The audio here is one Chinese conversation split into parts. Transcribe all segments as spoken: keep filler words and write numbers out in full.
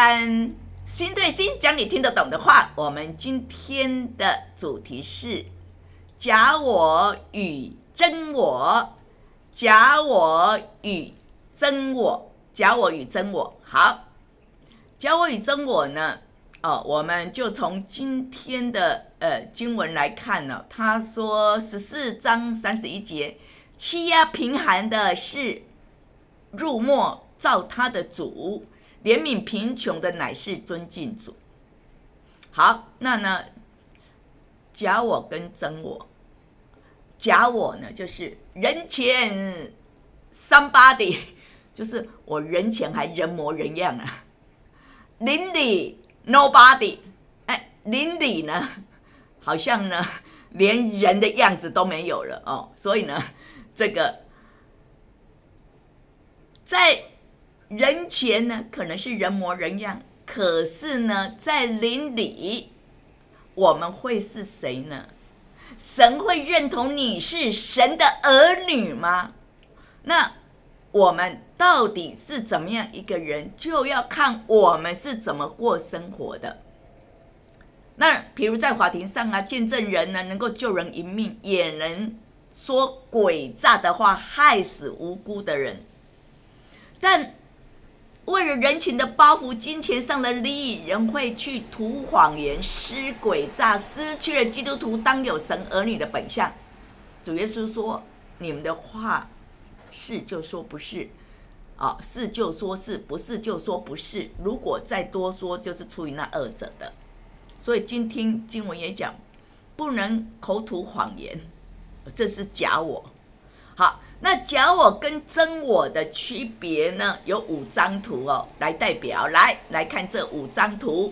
安，心对心，讲你听得懂的话。我们今天的主题是假我与真我，假我与真我，假我与真我。好，假我与真我呢？哦，我们就从今天的呃经文来看呢、哦。他说十四章三十一节，欺压贫寒的是入没造他的主，怜悯贫穷的乃是尊敬主。好，那呢，假我跟真我。假我呢，就是人前 somebody， 就是我人前还人模人样啊。邻里 nobody， 哎，邻里呢，好像呢连人的样子都没有了哦。所以呢，这个在人前呢可能是人模人样，可是呢，在邻里我们会是谁呢？神会认同你是神的儿女吗？那我们到底是怎么样一个人，就要看我们是怎么过生活的。那比如在法庭上啊，见证人呢能够救人一命，也能说诡诈的话，害死无辜的人。但为了人情的包袱，金钱上的利益，人会去吐谎言、施诡诈，失去了基督徒当有神儿女的本相。主耶稣说：“你们的话是就说不是，啊，是就说是，不是就说不是。如果再多说，就是出于那二者的。”所以今天经文也讲，不能口吐谎言，这是假我。好。那假我跟真我的区别呢？有五张图哦，来代表来来看这五张图。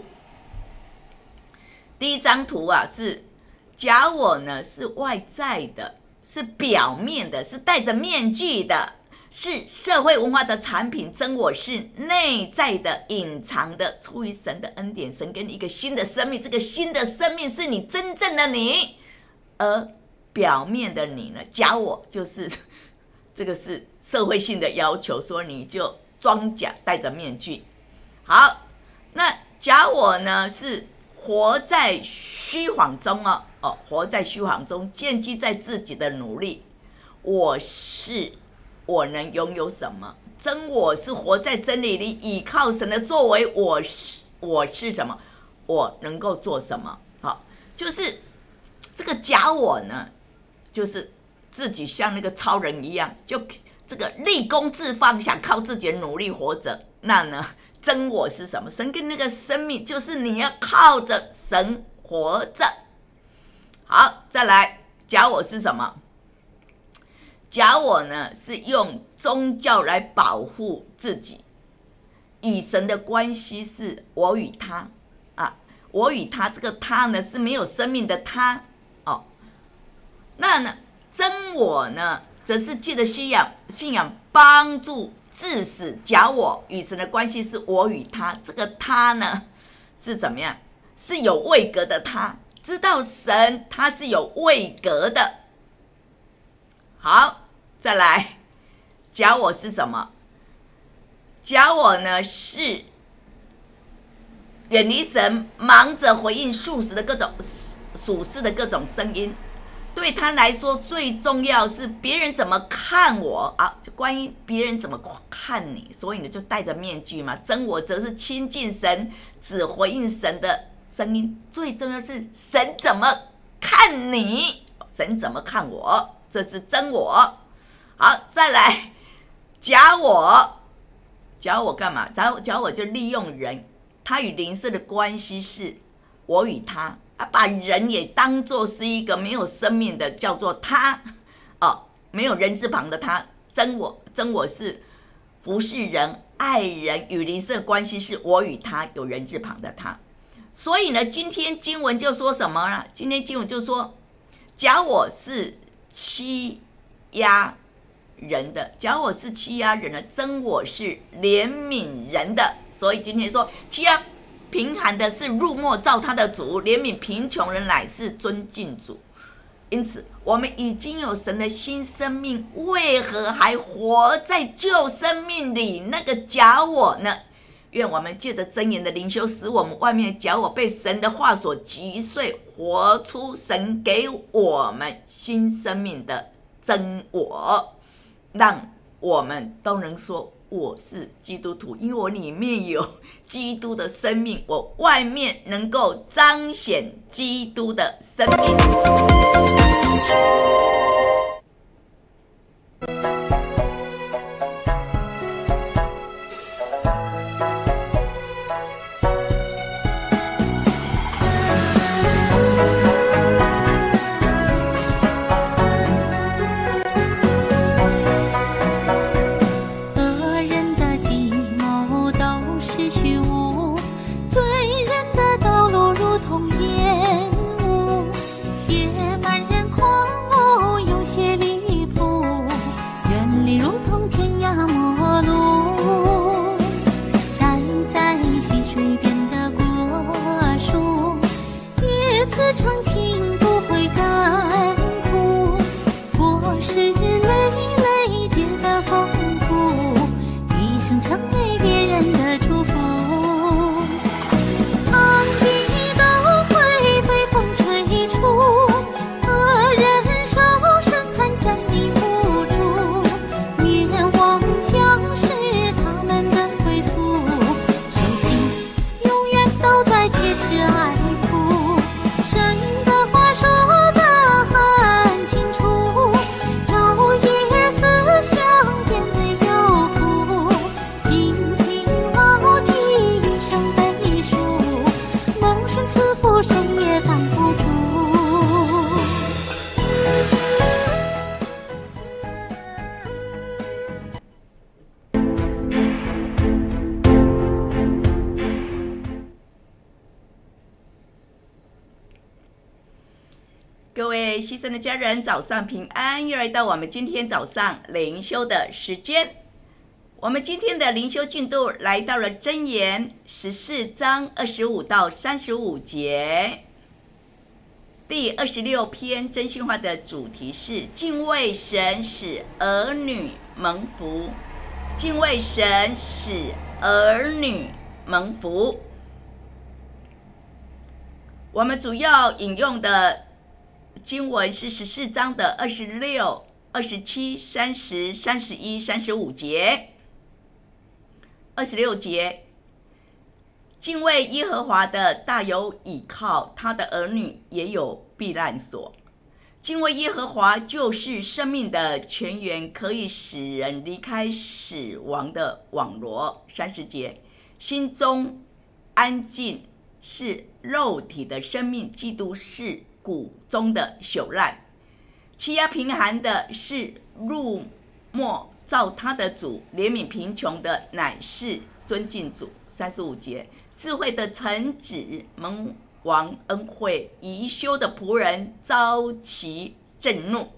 第一张图啊，是假我呢，是外在的，是表面的，是戴着面具的，是社会文化的产品。真我是内在的、隐藏的，出于神的恩典，神给你一个新的生命，这个新的生命是你真正的你，而表面的你呢，假我就是这个是社会性的要求，说你就装假，戴着面具。好，那假我呢是活在虚谎中哦，哦，活在虚谎中，建基在自己的努力。我是我能拥有什么？真我是活在真理里，倚靠神的作为。我是我是什么？我能够做什么？好，就是这个假我呢，就是自己像那个超人一样，就这个立功自放，想靠自己的努力活着。那呢，真我是什么？神跟那个生命，就是你要靠着神活着。好，再来，假我是什么？假我呢，是用宗教来保护自己，与神的关系是我与他啊，我与他，这个他呢是没有生命的他哦。那呢？真我呢，则是借着信仰，信仰帮助致死假我，与神的关系是我与他。这个他呢，是怎么样？是有位格的他，知道神他是有位格的。好，再来，假我是什么？假我呢，是远离神，忙着回应属实的各种属世的各种声音。对他来说，最重要是别人怎么看我啊？就关于别人怎么看你，所以你就戴着面具嘛。真我则是亲近神，只回应神的声音。最重要是神怎么看你，神怎么看我，这是真我。好，再来假我，假我干嘛？假我假我就利用人，他与灵舍的关系是我与他。他把人也当作是一个没有生命的，叫做他哦，没有人字旁的他。真我，真我是服侍人、爱人，与灵舍关系是我与他，有人字旁的他。所以呢，今天经文就说什么呢？今天经文就说，假我是欺压人的，假我是欺压人的，真我是怜悯人的。所以今天说欺压贫寒的是入没造他的主，怜悯贫穷人乃是尊敬主。因此我们已经有神的新生命，为何还活在旧生命里？那个假我呢， 愿我们借着真言的灵修，使我们外面的假我被神的话所击碎，活出神给我们新生命的真我，让我们都能说我是基督徒，因为我里面有基督的生命，我外面能够彰显基督的生命。各位牺牲的家人，早上平安！又来到我们今天早上灵修的时间。我们今天的灵修进度来到了箴言十四章二十五到三十五节。第二十六篇真心话的主题是敬畏神使儿女蒙福。敬畏神使儿女蒙福。我们主要引用的经文是十四章的二十六、二十七、三十、三十一、三十五节。二十六节，敬畏耶和华的大有倚靠，他的儿女也有避难所。敬畏耶和华就是生命的泉源，可以使人离开死亡的网罗。三十节，心中安静是肉体的生命，基督是骨中的朽烂。欺压贫寒的是入没造他的主，怜悯贫穷的乃是尊敬主。三十五节，智慧的臣子蒙王恩惠，宜修的仆人遭其震怒。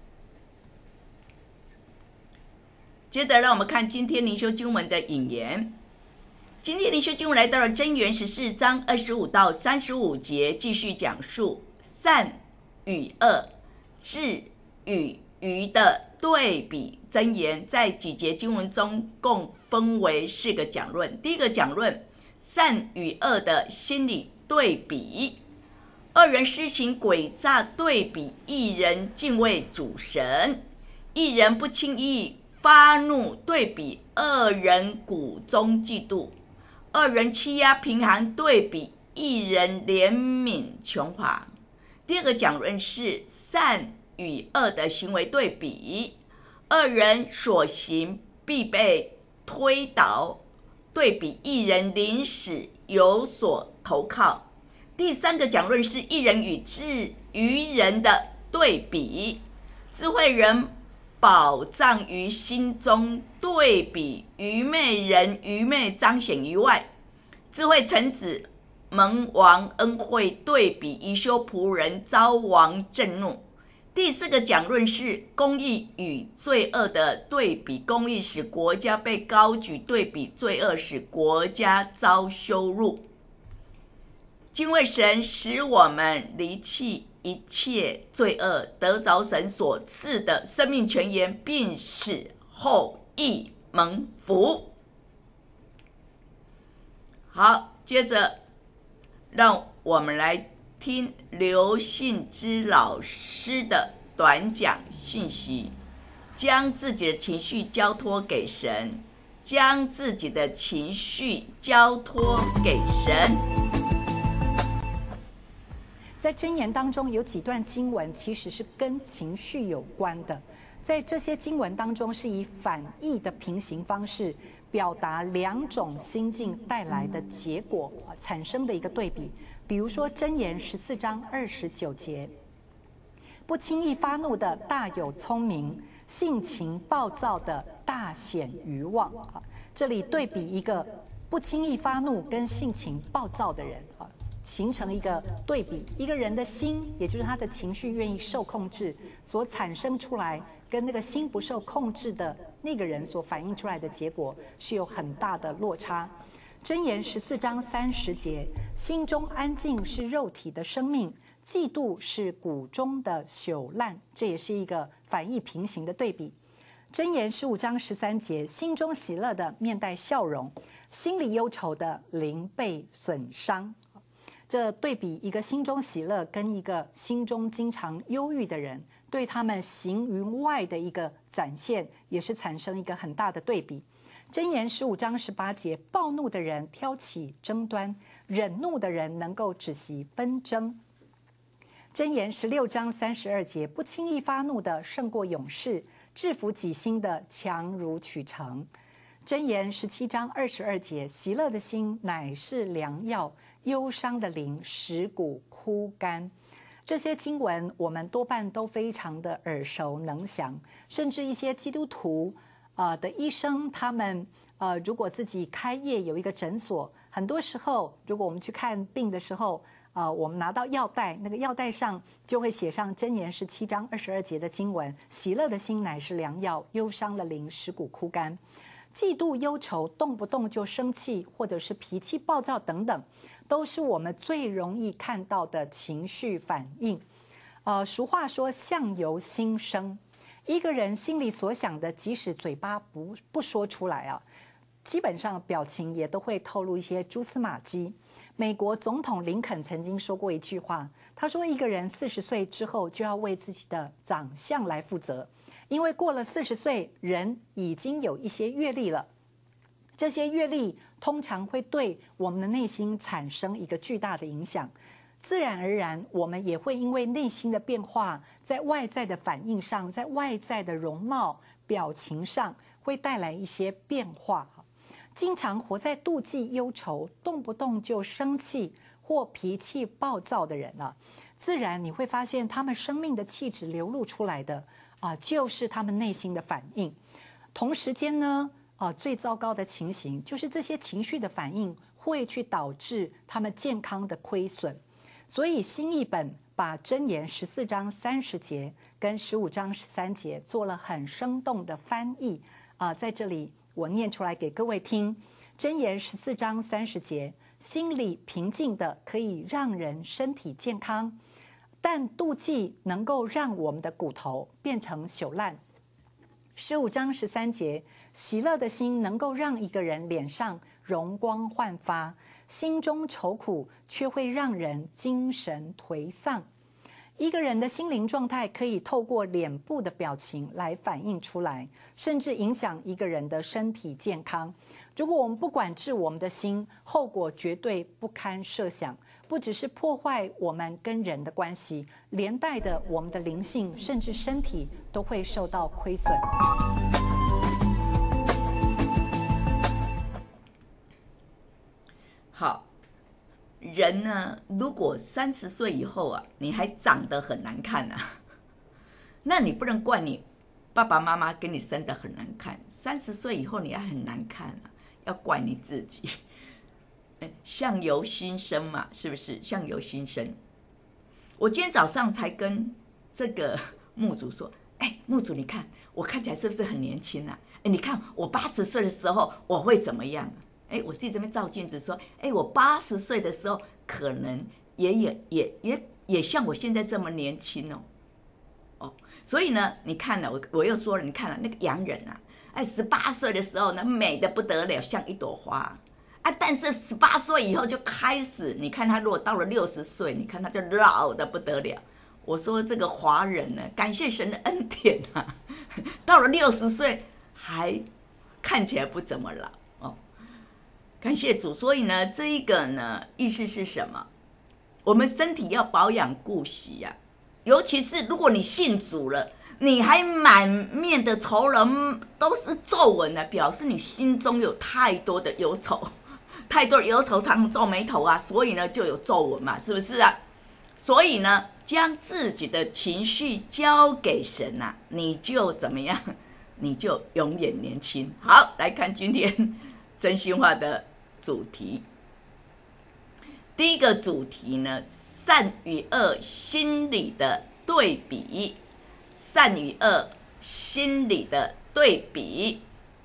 接着让我们看今天灵修经文的引言。今天灵修经文来到了箴言十四章二十五到三十五节，继续讲述善与恶、智与愚的对比。箴言在几节经文中共分为四个讲论。第一个讲论，善与恶的心理对比。二人施行诡诈对比，一人敬畏主神，一人不轻易发怒对比，二人骨中嫉妒。二人欺压贫寒对比，一人怜悯穷乏。第二个讲论是善与恶的行为对比。二人所行必被推倒对比，一人临死有所投靠。第三个讲论是一人与智愚人的对比。智慧人保障于心中，对比愚昧人愚昧彰显于外。智慧臣子蒙王恩惠，对比宜修仆人遭王震怒。第四个讲论是公义与罪恶的对比。公义使国家被高举，对比罪恶使国家遭羞辱。敬畏神使我们离弃一切罪恶，得着神所赐的生命泉源，并使后裔蒙福。 好，接着让我们来听刘信之老师的短讲信息，将自己的情绪交托给神，将自己的情绪交托给神。 在箴言当中有几段经文其实是跟情绪有关的，在这些经文当中是以反义的平行方式表达两种心境带来的结果产生的一个对比。比如说箴言十四章二十九节，不轻易发怒的大有聪明，性情暴躁的大显愚妄。这里对比一个不轻易发怒跟性情暴躁的人，形成一个对比。一个人的心，也就是他的情绪愿意受控制，所产生出来跟那个心不受控制的那个人所反映出来的结果是有很大的落差。箴言十四章三十节，心中安静是肉体的生命，嫉妒是骨中的朽烂，这也是一个反义平行的对比。箴言十五章十三节，心中喜乐的面带笑容，心里忧愁的灵被损伤。这对比一个心中喜乐跟一个心中经常忧郁的人，对他们行于外的一个展现，也是产生一个很大的对比。箴言十五章十八节，暴怒的人挑起争端，忍怒的人能够止息纷争。箴言十六章三十二节，不轻易发怒的胜过勇士，制服己心的强如取成。箴言十七章二十二节，喜乐的心乃是良药，忧伤的灵使骨枯干。这些经文我们多半都非常的耳熟能详，甚至一些基督徒呃的医生，他们呃如果自己开业有一个诊所，很多时候如果我们去看病的时候，呃我们拿到药袋，那个药袋上就会写上箴言十七章二十二节的经文，喜乐的心乃是良药，忧伤的灵使骨枯干。嫉妒忧愁，动不动就生气，或者是脾气暴躁等等，都是我们最容易看到的情绪反应。呃，俗话说相由心生，一个人心里所想的，即使嘴巴不不说出来啊，基本上表情也都会透露一些蛛丝马迹。美国总统林肯曾经说过一句话，他说一个人四十岁之后就要为自己的长相来负责，因为过了四十岁，人已经有一些阅历了，这些阅历通常会对我们的内心产生一个巨大的影响，自然而然我们也会因为内心的变化，在外在的反应上，在外在的容貌表情上会带来一些变化。经常活在妒忌忧愁，动不动就生气或脾气暴躁的人啊，自然你会发现他们生命的气质流露出来的啊，就是他们内心的反应。同时间呢，啊，最糟糕的情形就是这些情绪的反应会去导致他们健康的亏损。所以新译本把箴言十四章三十节跟十五章十三节做了很生动的翻译啊，在这里我念出来给各位听。箴言十四章三十节，心里平静的可以让人身体健康，但妒忌能够让我们的骨头变成朽烂。十五章十三节，喜乐的心能够让一个人脸上容光焕发，心中愁苦却会让人精神颓丧。一个人的心灵状态可以透过脸部的表情来反映出来，甚至影响一个人的身体健康。如果我们不管治我们的心，后果绝对不堪设想，不只是破坏我们跟人的关系，连带的我们的灵性甚至身体都会受到亏损。 好，人呢，如果三十岁以后啊，你还长得很难看啊，那你不能怪你爸爸妈妈给你生得很难看。三十岁以后你还很难看啊，要怪你自己。相由心生嘛，是不是？相由心生。我今天早上才跟这个牧主说，哎，牧主，你看我看起来是不是很年轻啊？哎，你看我八十岁的时候我会怎么样？哎，我自己这边照镜子说，哎，我八十岁的时候可能也也也也也像我现在这么年轻哦。哦，所以呢，你看了我我又说了，你看了那个洋人啊，哎，十八岁的时候呢，美得不得了，像一朵花。 啊，但是十八岁以后就开始，你看他如果到了六十岁，你看他就老得不得了。我说这个华人呢，感谢神的恩典啊，到了六十岁还看起来不怎么老哦，感谢主。所以呢，这一个呢，意思是什么？我们身体要保养顾惜呀、啊，尤其是如果你信主了，你还满面的愁容，都是皱纹呢，表示你心中有太多的忧愁，太多的忧愁常常皱眉头啊，所以呢就有皱纹嘛，是不是啊？所以呢，将自己的情绪交给神啊，你就怎么样？你就永远年轻。好，来看今天真心话的主题。第一个主题呢，善与恶心理的对比。善与恶心理的对比。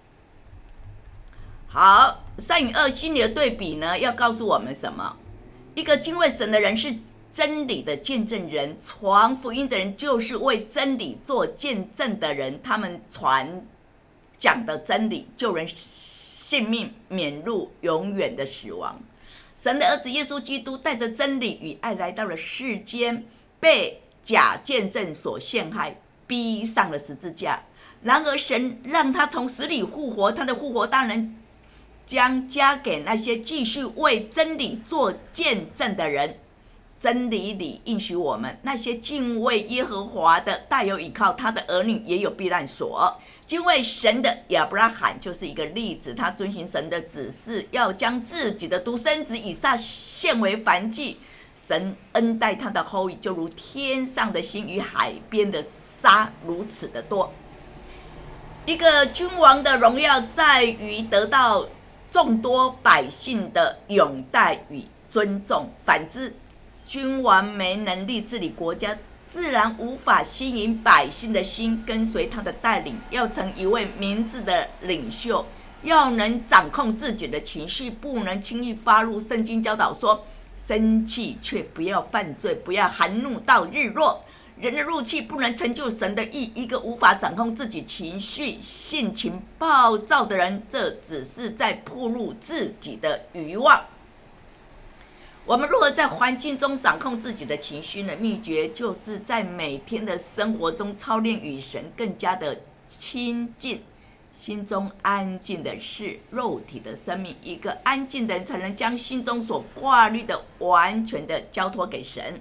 好，善与恶心理的对比呢，要告诉我们什么？一个敬畏神的人是真理的见证人，传福音的人就是为真理做见证的人，他们传讲的真理救人性命，免入永远的死亡。神的儿子耶稣基督带着真理与爱来到了世间，被假见证所陷害，逼上了十字架。然而神让他从死里复活，他的复活当然将加给那些继续为真理做见证的人。真理里应许我们，那些敬畏耶和华的，大有倚靠他的儿女也有避难所。敬畏神的亚伯拉罕就是一个例子，他遵行神的指示，要将自己的独生子以撒献为燔祭。神恩待他的后裔，就如天上的星与海边的沙如此的多。一个君王的荣耀在于得到众多百姓的拥戴与尊重，反之，君王没能力治理国家，自然无法吸引百姓的心，跟随他的带领。要成一位明智的领袖，要能掌控自己的情绪，不能轻易发怒。圣经教导说，生气却不要犯罪，不要含怒到日落。人的怒气不能成就神的义。一个无法掌控自己情绪、性情暴躁的人，这只是在暴露自己的欲望。我们如何在环境中掌控自己的情绪呢？秘诀就是在每天的生活中操练与神更加的亲近。心中安静的是肉体的生命，一个安静的人才能将心中所挂虑的完全的交托给神。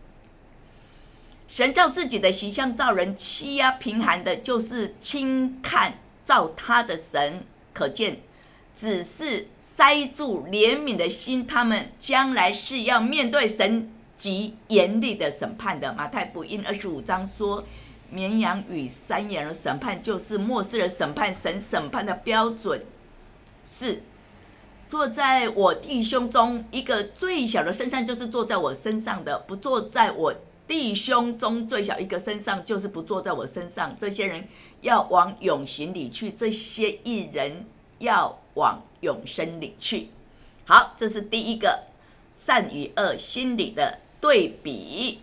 神照自己的形象造人，欺压贫寒的就是轻看造他的神。可见只是塞住怜悯的心，他们将来是要面对神极严厉的审判的。马太福音二十五章说，绵羊与山羊的审判就是末世的审判。神审判的标准是坐在我弟兄中一个最小的身上，就是坐在我身上的；不坐在我弟兄中最小一个身上，就是不坐在我身上。这些人要往永刑里去，这些义人要往永生里去。好，这是第一个善与恶心理的对比。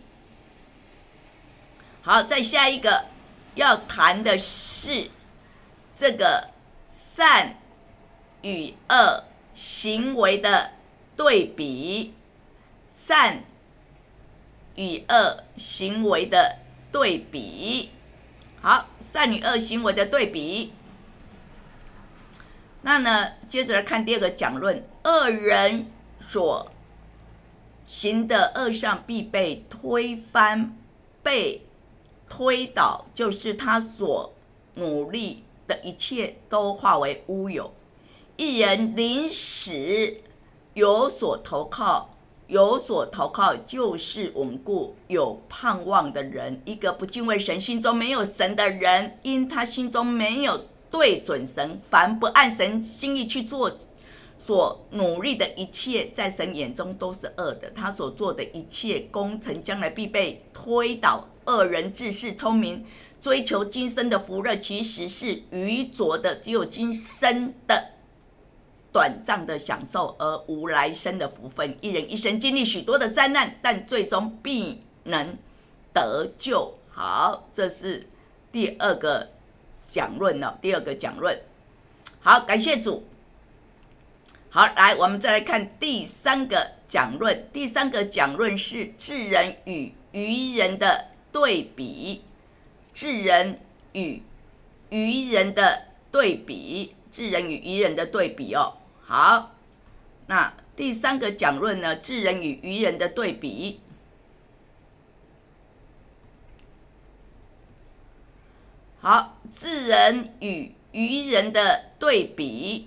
好，再下一个要谈的是这个善与恶行为的对比。善与恶行为的对比。好，善与恶行为的对比。那呢，接着来看第二个讲论，恶人所行的恶上必被推翻，被推倒，就是他所努力的一切都化为乌有。一人临死有所投靠，有所投靠就是稳固有盼望的人。一个不敬畏神、心中没有神的人，因他心中没有对准神，凡不按神心意去做，所努力的一切，在神眼中都是恶的。他所做的一切工程，将来必被推倒。恶人自恃聪明，追求今生的福乐，其实是愚拙的。只有今生的短暂的享受，而无来生的福分。一人一生经历许多的灾难，但最终必能得救。好，这是第二个讲论了。第二个讲论，好，感谢主。 好，来，我们再来看第三个讲论。第三个讲论是智人与愚人的对比，智人与愚人的对比，智人与愚人的对比哦。好，那第三个讲论呢，智人与愚人的对比。好，智人与愚人的对比。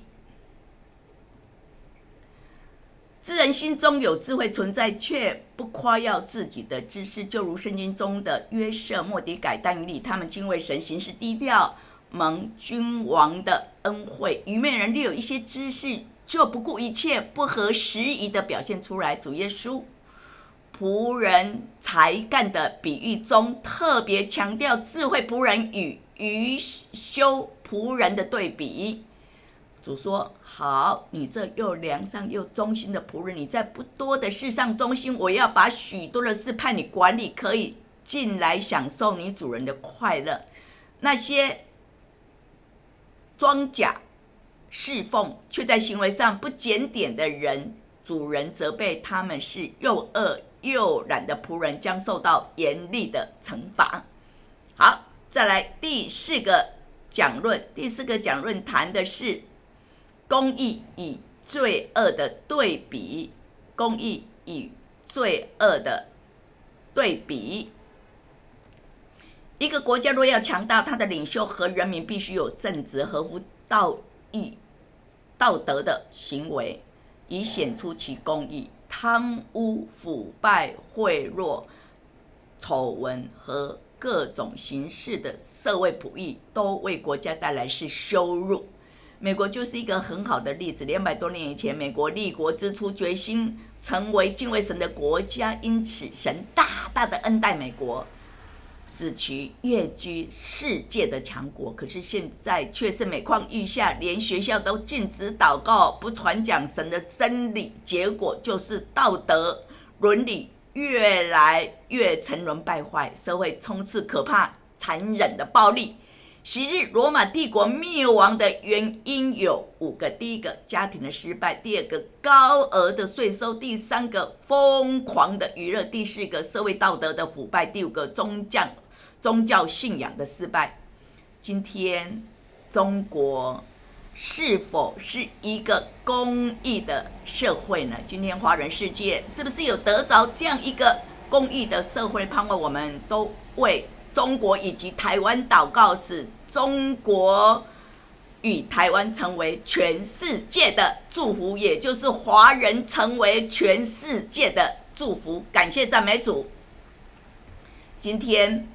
智人心中有智慧存在，却不夸耀自己的知识，就如圣经中的约瑟、末底改、但以理，他们敬畏神，行事低调，蒙君王的恩惠。愚昧人略有一些知识，就不顾一切，不合时宜的表现出来。主耶稣仆人才干的比喻中，特别强调智慧仆人与愚修仆人的对比。主说：好，你这又良善又忠心的仆人，你在不多的事上忠心，我要把许多的事派你管理，可以进来享受你主人的快乐。那些装假侍奉却在行为上不检点的人，主人责备他们是又恶又懒的仆人，将受到严厉的惩罚。好，再来第四个讲论。第四个讲论谈的是公义与罪恶的对比，公义与罪恶的对比。一个国家若要强大，他的领袖和人民必须有正直、合乎道义、道德的行为，以显出其公义。贪污、腐败、贿赂、丑闻和各种形式的社会不义，都为国家带来是羞辱。美国就是一个很好的例子。两百多年以前，美国立国之初，决心成为敬畏神的国家，因此神大大的恩待美国，使其跃居世界的强国。可是现在却是每况愈下，连学校都禁止祷告，不传讲神的真理，结果就是道德伦理越来越沉沦败坏，社会充斥可怕残忍的暴力。昔日罗马帝国灭亡的原因有五个：第一个，家庭的失败；第二个，高额的税收；第三个，疯狂的娱乐；第四个，社会道德的腐败；第五个，宗教宗教信仰的失败。今天中国是否是一个公义的社会呢？今天华人世界是不是有得着这样一个公义的社会？盼望我们都为中国以及台湾祷告，使中国与台湾成为全世界的祝福，也就是华人成为全世界的祝福。感谢赞美主。今天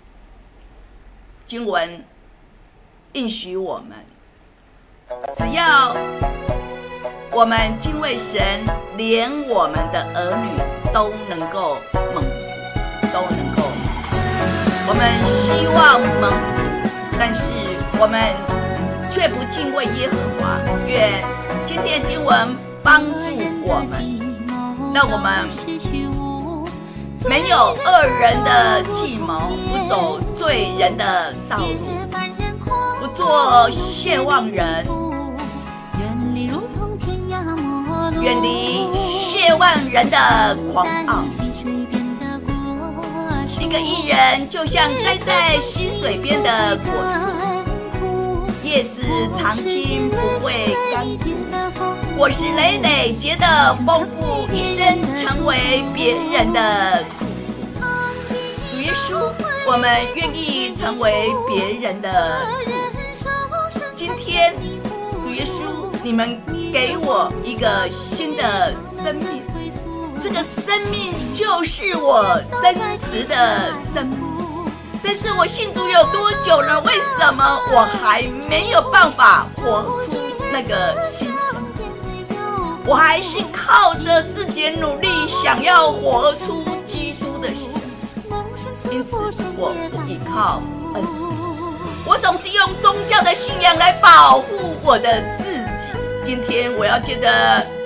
经文应许我们，只要我们敬畏神，连我们的儿女都能够蒙福，都能够蒙福。我们希望蒙福，但是我们却不敬畏耶和华。愿今天的经文帮助我们，让我们没有恶人的计谋，不走罪人的道路，不做亵妄人，远离亵妄人的狂傲。一个义人就像栽在溪水边的果树，叶子常青不会干枯，果实累累结得丰富，一生成为别人的祝福。主耶稣，我们愿意成为别人的祝福。今天主耶稣，你们给我一个新的生命，这个生命就是我真实的生命。但是我信主有多久了？为什么我还没有办法活出那个新生命？我还是靠着自己的努力想要活出基督的生命，因此我不依靠恩典，我总是用宗教的信仰来保护我的自己。今天我要借着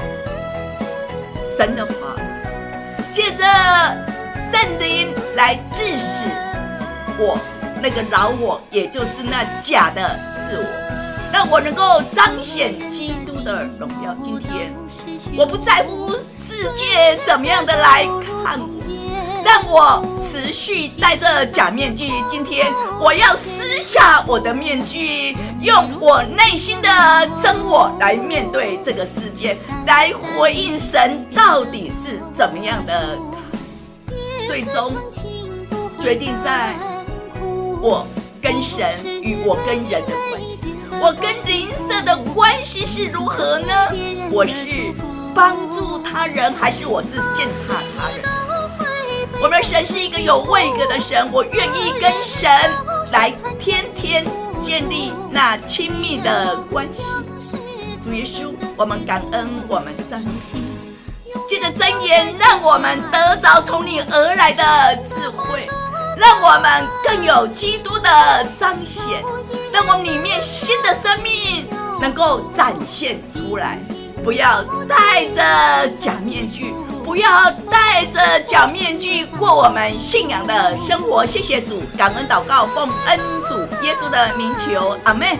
神的话，借着圣灵来致死我那个老我，也就是那假的自我，让我能够彰显基督的的荣耀。今天我不在乎世界怎么样的来看我，让我持续戴着假面具。今天我要撕下我的面具，用我内心的真我来面对这个世界，来回应神到底是怎么样的。最终决定在我跟神与我跟人的关系，我跟邻舍的关系是如何呢？我是帮助他人，还是我是践踏他人？我们的神是一个有位格的神，我愿意跟神来天天建立那亲密的关系。主耶稣，我们感恩，我们赞美你。借着箴言，让我们得着从你而来的智慧，让我们更有基督的彰显，让我们里面新的生命能够展现出来。不要戴着假面具，不要戴着假面具过我们信仰的生活。谢谢主，感恩祷告，奉恩主耶稣的名求，阿们。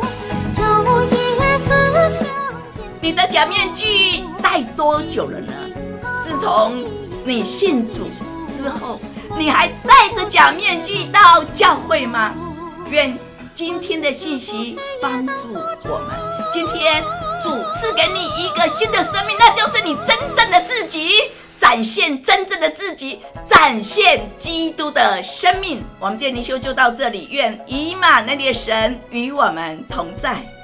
你的假面具戴多久了呢？自从你信主之后，你还戴着假面具到教会吗？愿今天的信息帮助我们。今天主赐给你一个新的生命，那就是你真正的自己，展现真正的自己，展现基督的生命。我们今天灵修就到这里，愿以马内利的神与我们同在。